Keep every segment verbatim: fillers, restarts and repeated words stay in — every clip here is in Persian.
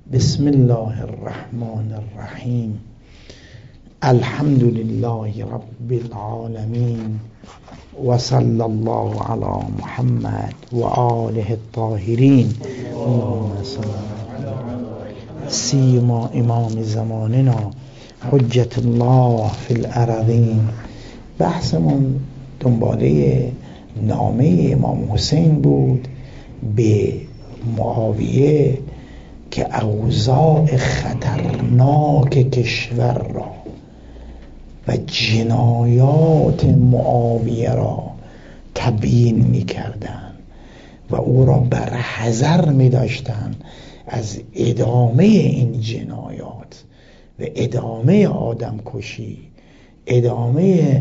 بسم الله الرحمن الرحیم. الحمد لله رب العالمین و صلی الله علی محمد و آله الطاهرین. سیما امام زماننا حجت الله فی الارضین. بحثمون دنباله نامه امام حسین بود به معاویه که اوضاع خطرناک کشور را و جنایات معاویه را تبیین می کردن و او را بر حذر می داشتن از ادامه این جنایات و ادامه آدم کشی، ادامه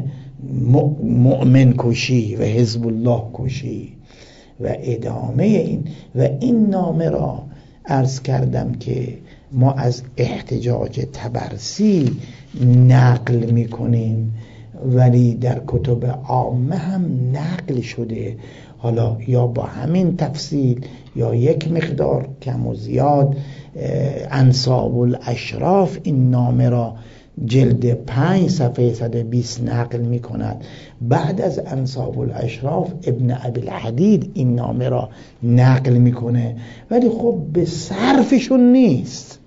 مؤمن کشی و حزب الله کشی و ادامه این و این نامه را عرض کردم که ما از احتجاج طبرسی نقل میکنیم ولی در کتب عامه هم نقل شده، حالا یا با همین تفصیل یا یک مقدار کم و زیاد. انصاب الاشراف این نامه را جلد پنج صفحه صد و بیست نقل می کند. بعد از انصاب الاشراف ابن ابی الحدید این نامه را نقل میکنه ولی خب به صرفشون نیست،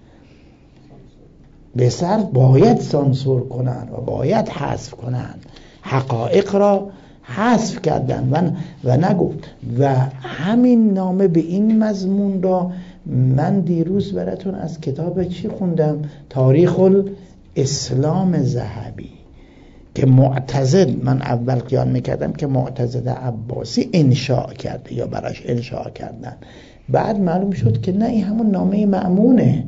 به صرف باید سانسور کنن و باید حذف کنن، حقایق را حذف کردن و, و نگفت. و همین نامه به این مضمون را من دیروز براتون از کتاب چی خوندم؟ تاریخ الاسلام ذهبی که معتزد، من اول خیال میکردم که معتزد عباسی انشاء کرده یا براش انشاء کردن، بعد معلوم شد که نه، این همون نامه مأمونه.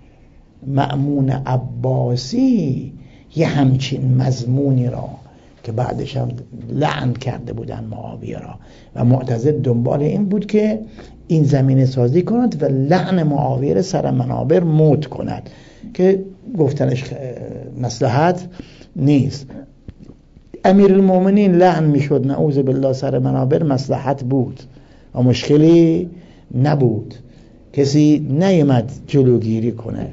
مأمون عباسی یه همچین مضمونی را که بعدش هم لعن کرده بودن معاویه را و معتزد دنبال این بود که این زمینه سازی کند و لعن معاویه را سر منابر موت کند که گفتنش مصلحت نیست. امیرالمومنین لعن میشد نعوذ بالله سر منابر، مصلحت بود و مشکلی نبود، کسی نیامد جلوگیری کنه.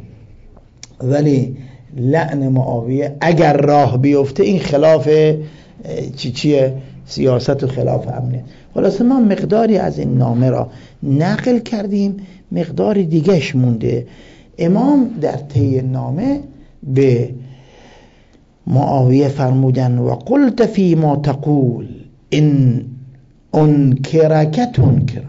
ولی لعن معاویه اگر راه بیفته این خلاف چی چیه سیاست و خلاف امنیت. خلاصه ما مقداری از این نامه را نقل کردیم، مقداری دیگهش مونده. امام در طی نامه به معاویه فرمودن و قلت فی ما تقول ان انکرک تنکرنی،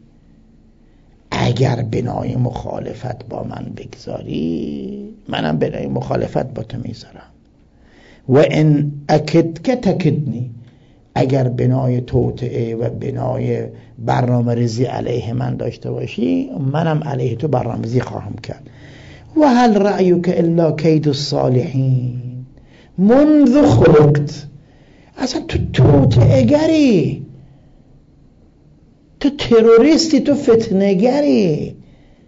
اگر بنای مخالفت با من بگذاری منم بنای مخالفت با تو میذارم، و ان اکدک تکدنی، اگر بنای توطئه و بنای برنامه ریزی علیه من داشته باشی منم علیه تو برنامه ریزی خواهم کرد. و هل رأیک الا کید الصالحین منذ خلقت، اصلا تو توطئه گری، تو تروریستی، تو فتنه‌گری،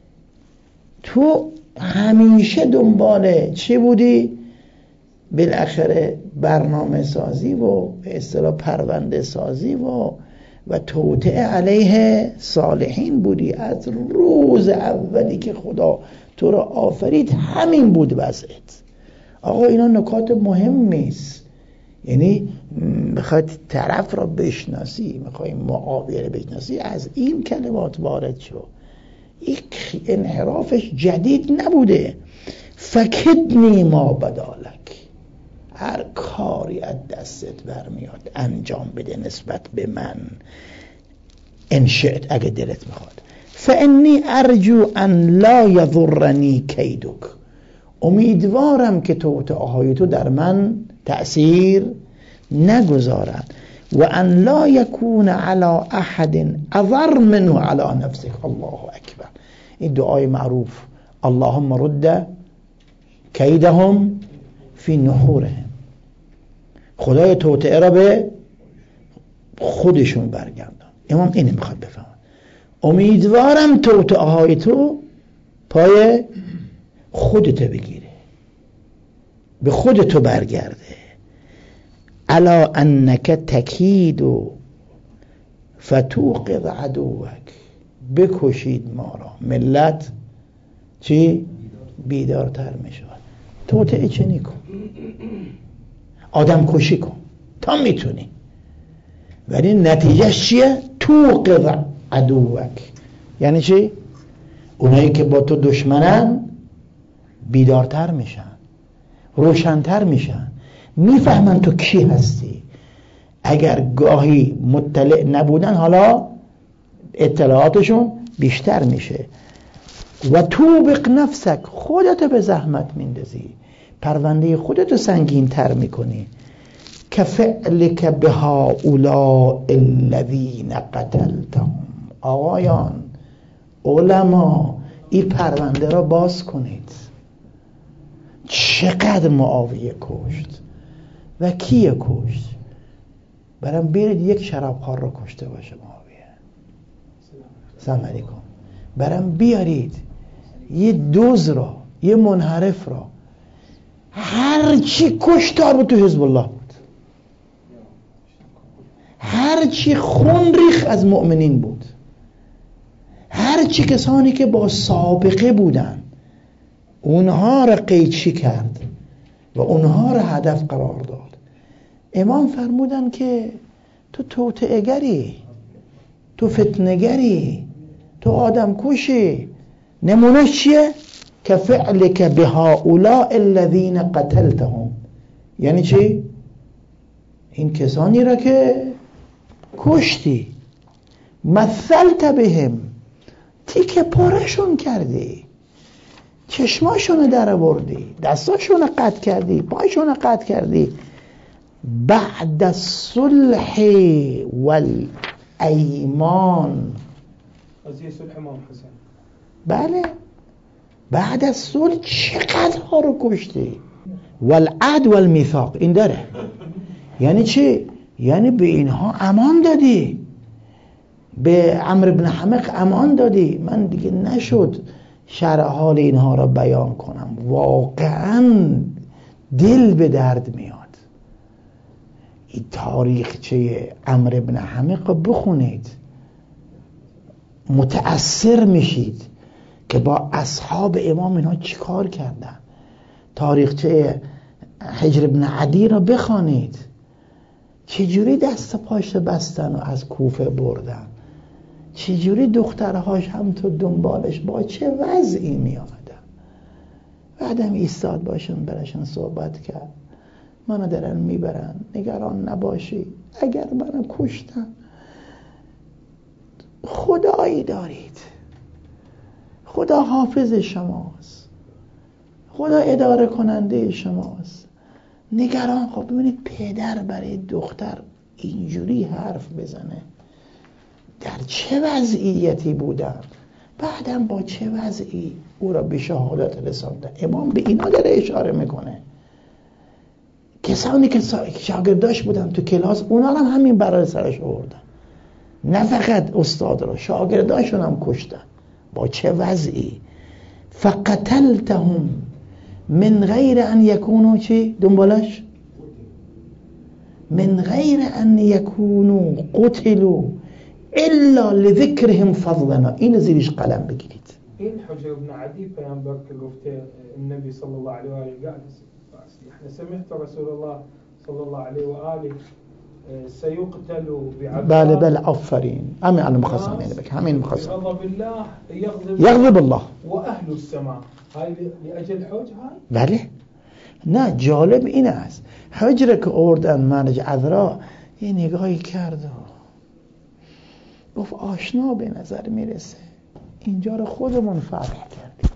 تو همیشه دنبال چی بودی؟ بالاخره برنامه سازی و به اصطلاح پرونده سازی و و توطئه علیه صالحین بودی. از روز اولی که خدا تو را آفرید همین بود وضعیت. آقا اینا نکات مهمی است، یعنی میخواد طرف را بشناسی، میخوای معاویه را بشناسی، از این کلمات وارد شو. یک انحرافش جدید نبوده. فکدنی ما بدالک، هر کاری از دستت برمیاد انجام بده نسبت به من، انشأت اگه دلت میخواد. فانی ارجو ان لا یضرنی کیدک، امیدوارم که توطئه‌های تو در من تأثیر نگذارد. و ان لا یکون علی احد اضر منه علی نفسه. الله اکبر. این دعای معروف، اللهم رد کیدهم فی نحورهم، خدای توطئه را به خودشون برگردان. امام اینو میخواد بفهمه، امیدوارم توطئه‌های تو پای خودت بگیره، به خودتو برگرده. الا انک تکید و فتوقظ عدوک، بکشید ما را، ملت چی؟ بیدارتر میشود. توطئه چنی کن، آدم کشی کن تا میتونی، ولی نتیجهش چیه؟ توقظ عدوک. یعنی چی؟ اونایی که با تو دشمنن بیدارتر میشن، روشنتر میشن، میفهمن تو کی هستی. اگر گاهی مطلع نبودن حالا اطلاعاتشون بیشتر میشه. و توبق نفسک، خودتو به زحمت میندازی، پرونده خودتو سنگین تر میکنی. که فعلک به هؤلاء الذین قتلتهم. آقایان علما این پرونده را باز کنید. چقدر معاویه کشت و کیه کشت؟ برام برید یک شرابخوار رو کشته باشه معاویه، سلام علیکم. برام بیارید یه دوز را، یه منحرف را، هر چی کشتار بود تو حزب الله بود، هر چی خون ریخ از مؤمنین بود، هر چی کسانی که با سابقه بودن اونها را قیچی کرد و اونها را هدف قرار داد. امام فرمودن که تو توطئه‌گری، تو فتنه‌گری، تو آدم کشی. نمونهش چیه؟ که فعلک به هؤلاء الذین قتلتهم. یعنی چی؟ این کسانی را که کشتی، مثلت بهم، تیکه پارشون کردی، چشماشون در آوردی، دستاشون قطع کردی، پایشون قطع کردی. بعد الصلح والایمان. قضیه صلح امام حسین. بله، بعد از صلح چقدر ها رو کشتی. والعهد والمیثاق این داره. یعنی چی؟ یعنی به اینها امان دادی، به عمرو بن حمق امان دادی. من دیگه نشد شرح حال اینها را بیان کنم، واقعا دل به درد میاد. این تاریخچه عمرو بن حمق بخونید، متأثر میشید که با اصحاب امام اینها چیکار کردن. تاریخچه حجر بن عدی را بخوانید، چجوری دست پاش بستن و از کوفه بردن، چجوری دخترهاش هم تو دنبالش با چه وضعی می آمدن. بعدم ایستاد باشون براشون صحبت کرد. منو دارن میبرن، نگران نباشی، اگر منو کشتن خدایی دارید، خدا حافظ شماست، خدا اداره کننده شماست، نگران. خب ببینید پدر برای دختر اینجوری حرف بزنه، در چه وضعیتی بودن، بعدم با چه وضعی او را به شهادت رساندن. امام به اینا داره اشاره میکنه. کسانی که شاگرداش بودن تو کلاس، اونا هم همین برای سرش آوردن، نه فقط استاد را، شاگرداشون هم کشتن. با چه وضعی؟ فقتلتهم من غیر ان یکونو چی؟ دنبالش من غیر ان یکونو قتلوا الا لذکرهم فضلنا. این زیرش قلم بگیرید. این حجر بن عدی پیامبر که گفته النبی صلی الله علیه و آله قال احنا سمعت رسول الله صلی الله علیه و آله سيقتل بعذاب. بله بله آفرین. همین الان مخواستم اینو بگم، همین مخواستم. غضب الله يغضب یغضب الله و اهل السماء. هاي لاجل حج هاي. بله. نه جالب این است، حجر که آوردن مرج عذرا یه نگاهی کرد و گفت آشنا به نظر میرسه، اینجا رو خودمون فتح کردیم.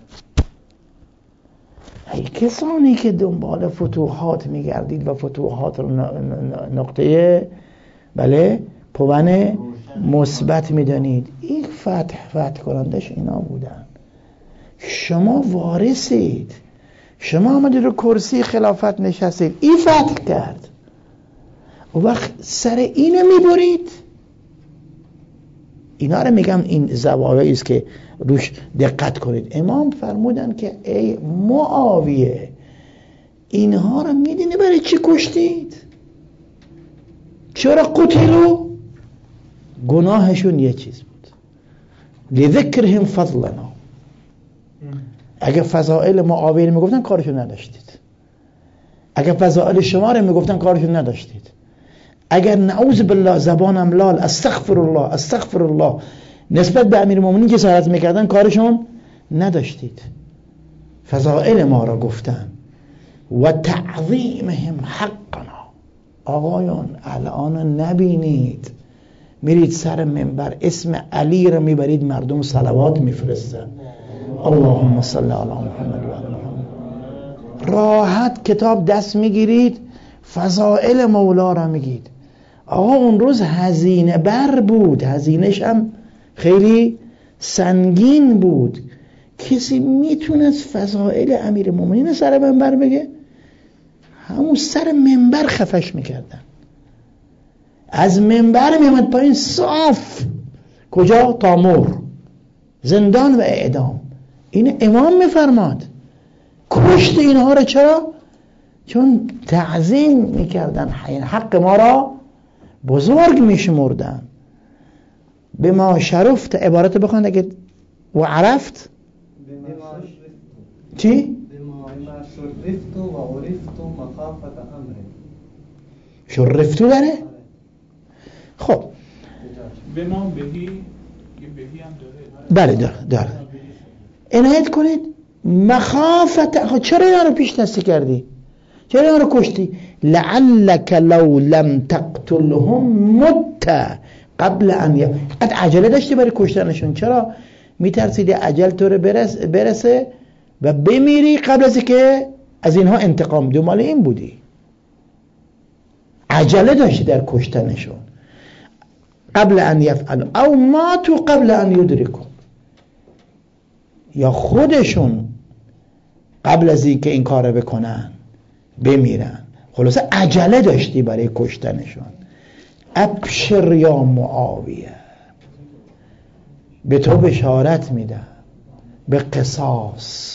ای کسانی که دنبال فتوحات میگردید و فتوحات رو نقطه بله پوان مثبت میدانید، این فتح فتح کنندش اینا بودن. شما وارثید، شما آمدید رو کرسی خلافت نشستید، این فتح کرد. و وقت سر اینو میبرید. اینا رو میگم، این زوایایی است که روش دقت کنید. امام فرمودن که ای معاویه، اینها رو میدونی برای چی کشتید؟ چرا قتلوا؟ گناهشون یه چیز بود، لذکرهم فضلنا. اگه فضائل معاویه میگفتن کارشون نداشتید، اگه فضائل شما رو میگفتن کارشون نداشتید، اگر نعوذ بالله زبانم لال استغفر الله استغفر الله نسبت به امیرالمومنین که صحبت میکردن کارشون نداشتید. فضائل ما را گفتن و تعظیمهم حقنا. آقایون الان نبینید میرید سر منبر اسم علی را میبرید مردم صلوات میفرستن، اللهم صل علی محمد و علی محمد. راحت کتاب دست میگیرید فضائل مولا را میگید. آقا اون روز هزینه بر بود، هزینه‌ش هم خیلی سنگین بود. کسی میتونست فضائل امیرالمومنین سر منبر بگه؟ همون سر منبر خفش میکردن، از منبر میامد پایین صاف. کجا؟ تامور، زندان و اعدام. این امام میفرماد. کشت اینها رو چرا؟ چون تعظیم میکردن، حق ما را بزرگ میشمردن. به ما شرفت عبارت بخوند اگه و عرفت چی؟ شرفتو داره؟ خب به ما بهی بهی هم داره. بله داره داره. عنایت کنید. مخافت. خب چرا اینا رو پیش دستی کردی؟ چرا اینا رو کشتی؟ لعلک لو لم تقتلهم مت قبل ان ی... قد عجله داشتی برای کشتنشون. چرا؟ میترسیدی عجل تو رو برس... برسه و بمیری قبل از که از اینها انتقام. دنبال این بودی، عجله داشتی در کشتنشون. قبل ان یفعلوا او ماتوا قبل ان یدرکوا، یا خودشون قبل از این که این کار بکنن بمیرن. خلاصه عجله داشتی برای کشتنشون. ابشر یا معاویه، به تو بشارت میدم به قصاص.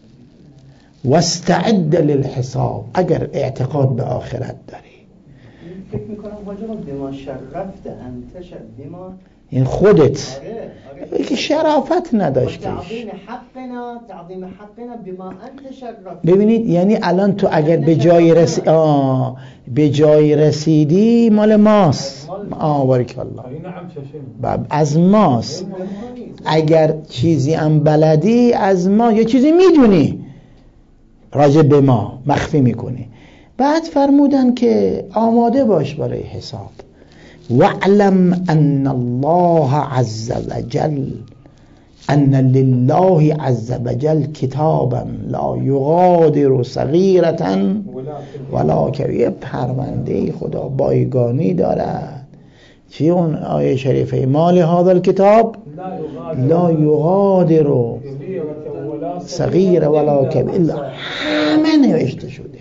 واستعد للحساب، اگر اعتقاد به آخرت داری. فکر میکنم واجبا بما شرفت انتش بما، این خودت آره آره که شرافت نداشتیش. تعظیم حقنا تعظیم حقنا بما انت شرفت. ببینید یعنی الان تو اگر به جای رسی... آه به جای رسیدی مال ماست. آه بارک الله، از ماست. اگر چیزی هم بلدی از ما، یا چیزی میدونی راجع به ما مخفی میکنی. بعد فرمودن که آماده باش برای حساب. واعلم ان الله عز وجل ان لله عز وجل کتابا لا یغادر صغیرة ولا کبیرة. پرونده خدا بایگانی دارد. چی اون آیه شریفه؟ مال هذا الکتاب لا یغادر صغیرة ولا کبیرة، همه نوشته شده.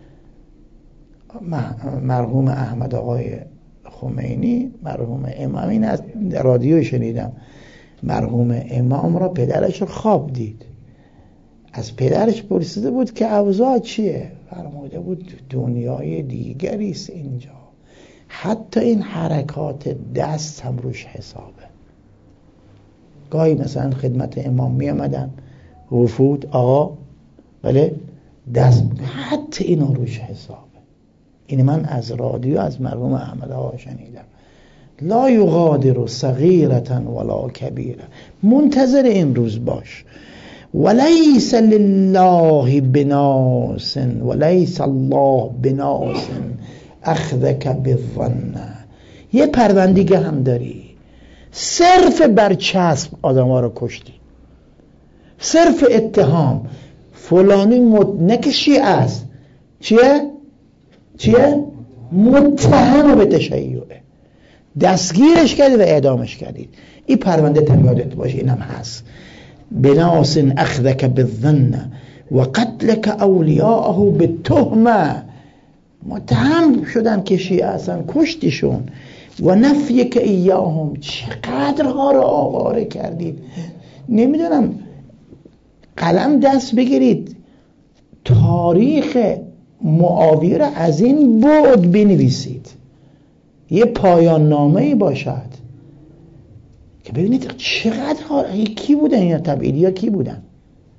مرحوم احمد آقای خمینی، مرحوم امام، این از رادیو شنیدم، مرحوم امام را پدرش رو خواب دید. از پدرش پرسیده بود که اوضاع چیه؟ فرموده بود دنیای دیگری است اینجا، حتی این حرکات دست هم روش حسابه. گاهی مثلا خدمت امام می آمدن وفود، آقا بله دست، حتی اینا روش حسابه. این من از رادیو از مرحوم احمد آقا شنیدم. لا یغادر صغیرة ولا کبیرة. منتظر این روز باش. ولیس لله بناس ولیس الله بناس اخذک بالظن. یه پروندیگه هم داری، صرف برچسب آدم ها رو کشتی، صرف اتهام فلانی مت... نکه شیعه است، چیه؟ چیه؟ متهم به تشیعه، دستگیرش کردید و اعدامش کردید. این پرونده تمیادت باشه، اینم هست. بناس اخذک بالظن و قتلک اولیاءه بالتهمه. متهم شدن که شیعه هستن، کشتیشون. و نفیک ایاهم، چقدرها رو آواره کردید. نمیدونم، قلم دست بگیرید تاریخ معاویه را از این بعد بنویسید، یه پایان نامه‌ای باشد که ببینید چقدر ها... کی بودن یا تبعیدی ها کی بودن.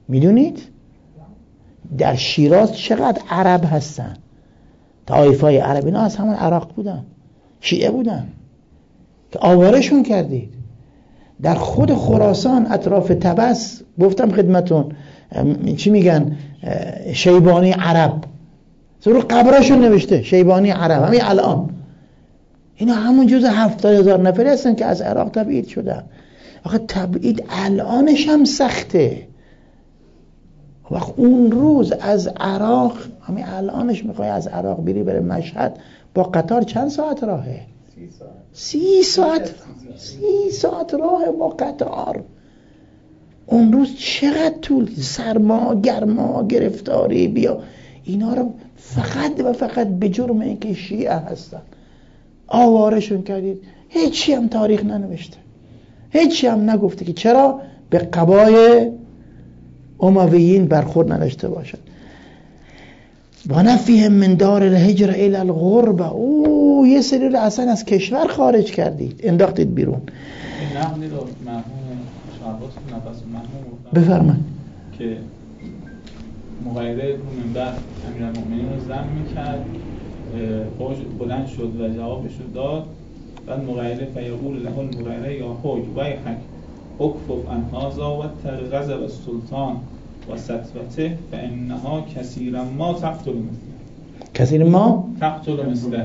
میدونید در شیراز چقدر عرب هستن؟ طایفای عرب اینا از همون عراق بودن، شیعه بودن که آوارشون کردید. در خود خراسان اطراف طبس گفتم خدمتون چی میگن، شیبانی عرب، رو قبرشون نوشته شیبانی عرب. همین الان اینا همون جز هفتاد هزار نفری هستن که از عراق تبعید شدن. آخه تبعید الانش هم سخته. وقت اون روز از عراق، همین الانش میخوای از عراق بری بره مشهد با قطار چند ساعت راهه؟ سی ساعت سی ساعت راه با قطار. اون روز چقدر طول، سرما، گرما، گرفتاری، بیا اینا رو فقط و فقط به جرم اینکه شیعه هستن آوارشون کردید. هیچی هم تاریخ ننوشته، هیچی هم نگفته که چرا به قبای امویین برخورد نداشته باشد. و نفیهم من دار الهجر الی الغربه. او یه سری رو اصلا از کشور خارج کردید، انداختید بیرون. این نقلی رو مرحوم شعباس نفس مرحوم بفرمایید که مغیره رو منبر امیرالمؤمنین رو زن میکرد، خوش بلند شد و جوابش رو داد. بعد مغیره فیقول له المغیره یا حوج ویحک اکفف عن هذا و غضب السلطان و سطوته فانها کثیرا ما تقتل مثله. کثیر ما تقتل مثله.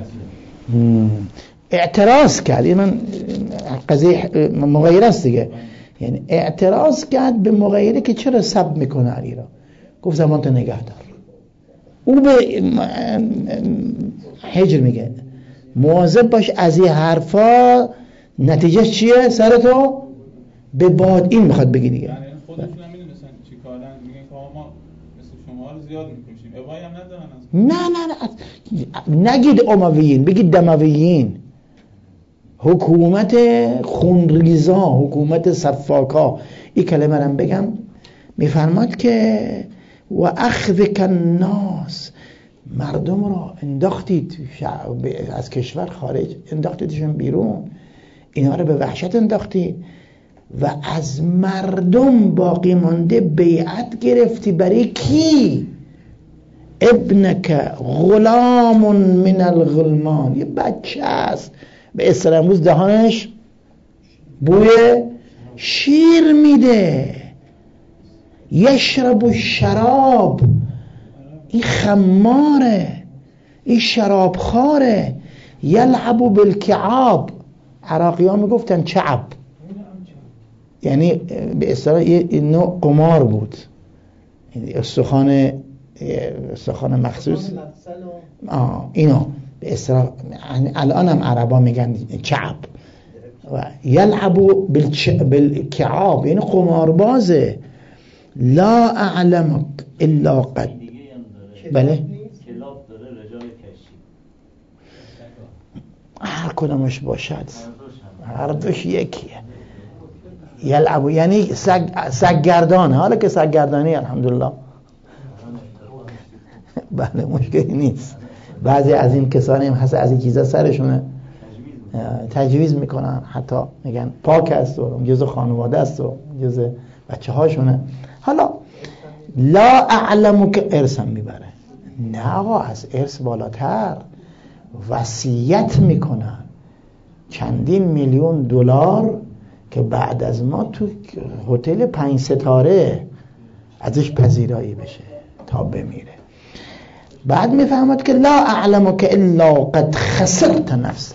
اعتراض کرد. این من قضیه مغیره است دیگه، یعنی اعتراض کرد به مغیره که چرا سب میکنه علی را. گفت زمان تو نگه دار. او به حجر میگه مواظب باش از این حرفا، نتیجه چیه؟ سرتو به باد. این میخواد بگی دیگه. یعنی خودشون هم میدونستن چی کارن، میگن که ما مثل شما رو زیاد میکشیم، ابایی هم ندارن. نه نه نه نگید امویین، بگید دمویین. حکومت خونریزا، حکومت صفاکا. این کلمه رو بگم، میفرماد که و اخذک الناس، مردم را انداختید از کشور خارج، انداختیدشون بیرون، اینا رو به وحشت انداختید و از مردم باقی مانده بیعت گرفتی. برای کی؟ ابنک غلام من الغلمان، یه بچه است به اصطلاح امروز دهانش بوی شیر میده. یشرب الشراب، این خماره، این شرابخواره. یلعب بالکعاب، عراقی ها میگفتن چعب، یعنی به اصطلاح یه نوع قمار بود، استخوان استخوان مخصوص. آه اینا به اصطلاح الان هم عربا میگن چعب. و یلعب بالکعاب یعنی قماربازه. لا اعلمک الا قد. بله کلاب داره رجال کشی، هر کدامش باشد، هر دوش یکیه. یلعب یعنی سگ سگگردان. حالا که سگگردانی الحمدلله بله مشکلی نیست. بعضی از این کسانی هم هست از این چیزا سرشونه تجویز میکنن، حتی میگن پاک است و جزء خانواده است و جزء بچه هاشونه. حالا لا اعلمو که ارثم میبره. نه آقا، از ارث بالاتر وصیت میکنن چندین میلیون دلار که بعد از ما تو هتل پنج ستاره ازش پذیرایی بشه تا بمیره. بعد میفهمد که لا اعلمک الا قد خسرت نفسک.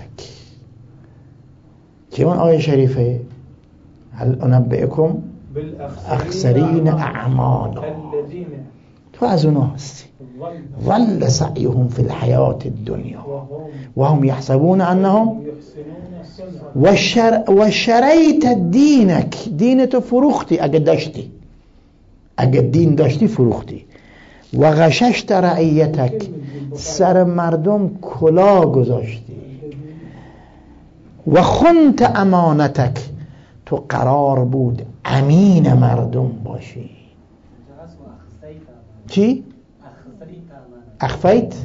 چه اون آیه شریفه؟ هل انبئکم اخسرین اعمالا. تو از اونها هستی. ظل سعیهم فی الحیات الدنیا و هم یحسبون انهم و شر و شریت دینک. دینتو فروختی اگه داشتی، اگه دین داشتی فروختی. و غششت رعیتک، سر مردم کلا گذاشتی. و خنت امانتک، تو قرار بود امین مردم باشی. چی؟ اخفیت؟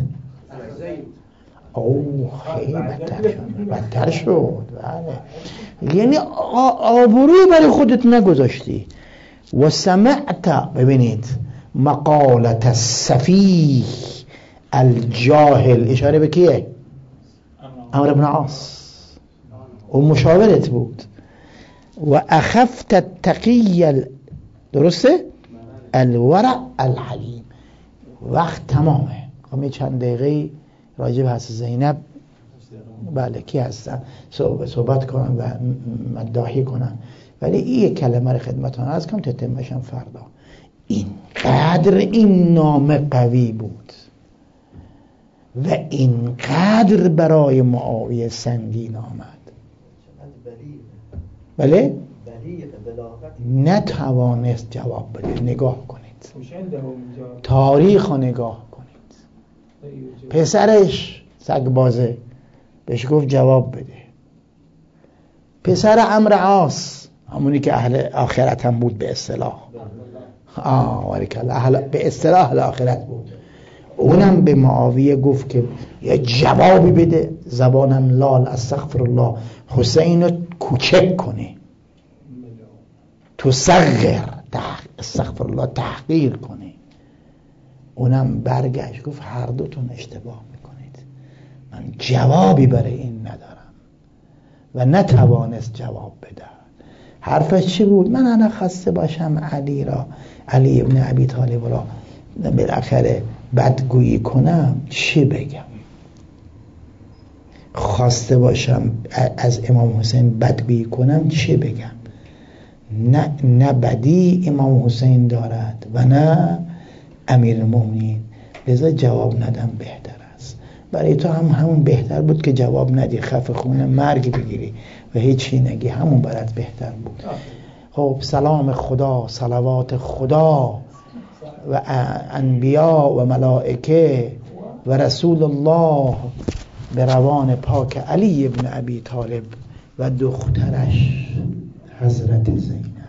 اوه خیلی بدتر شد، بدتر شد. بله. یعنی آبروی برای خودت نگذاشتی. و سمعت، ببینید، مقالت السفیه الجاهل، اشاره به کیه؟ عمرو بن عاص، و مشاورت بود. و اخفت التقی ال... درسته؟ الورع الحلیم. وقت تمامه. خب چند دقیقه راجب حضرت زینب بله کی هستن صحبت کنم و مداحی کنم، ولی این کلمه رو خدمتتون عرض کنم تتمشم فردا. اینقدر این نام قوی بود و اینقدر برای معاویه سنگین آمد، بله نتوانست جواب بده. نگاه کنید تاریخ رو نگاه کنید. پسرش سگبازه بهش گفت جواب بده. پسر عمرو عاص، همونی که اهل آخرت هم بود به اصطلاح، آه بارکالله، اهل به اصطلاح اهل آخرت بود، اونم به معاویه گفت که یه جوابی بده. زبانم لال استغفرالله، حسین رو کوچک کنه، تو صغر استغفرالله تحقیر کنه. اونم برگشت گفت هر دوتون اشتباه میکنید، من جوابی برای این ندارم و نتوانست جواب بده. حرفش چی بود؟ من انا خسته باشم علی را، علی ابن ابی طالب را بالاخره بدگویی کنم چی بگم؟ خواسته باشم از امام حسین بدگویی کنم چی بگم؟ نه نه بدی امام حسین دارد و نه امیر المؤمنین، لذا جواب ندم بهتر است. برای تو هم همون بهتر بود که جواب ندی، خفه خونه مرگ بگیری و هیچی نگی، همون برات بهتر بود. خب سلام خدا، صلوات خدا و انبیا و ملائکه و رسول الله به روان پاک علی ابن ابی طالب و دخترش حضرت زینب.